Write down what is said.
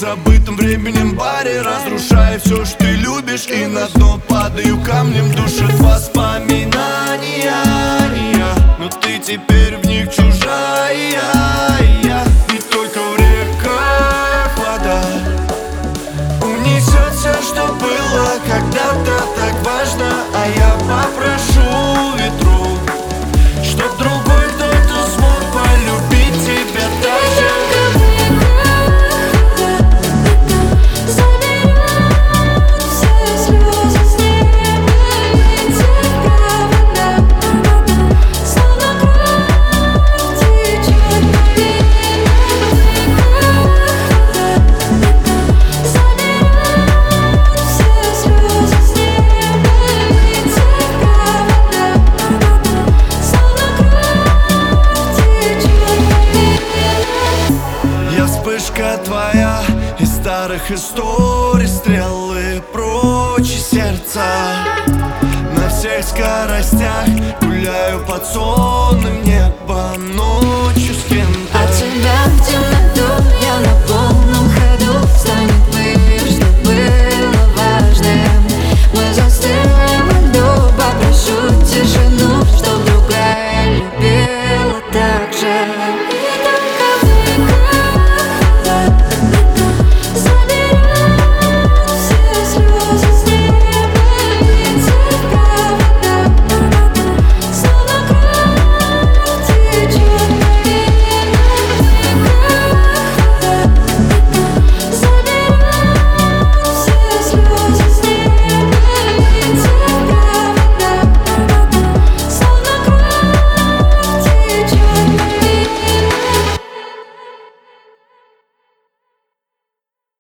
забытом временем баре, разрушая все, что ты любишь, и на дно падаю камнем, душат воспоминания. Но ты теперь в них чужая. И только в реках вода унесет все, что было когда-то так важно. А я попрошу ветру, чтоб другой кто-то смог полюбить тебя так же. Вспышка твоя из старых историй, стрелы прочь из сердца. На всех скоростях гуляю под сонным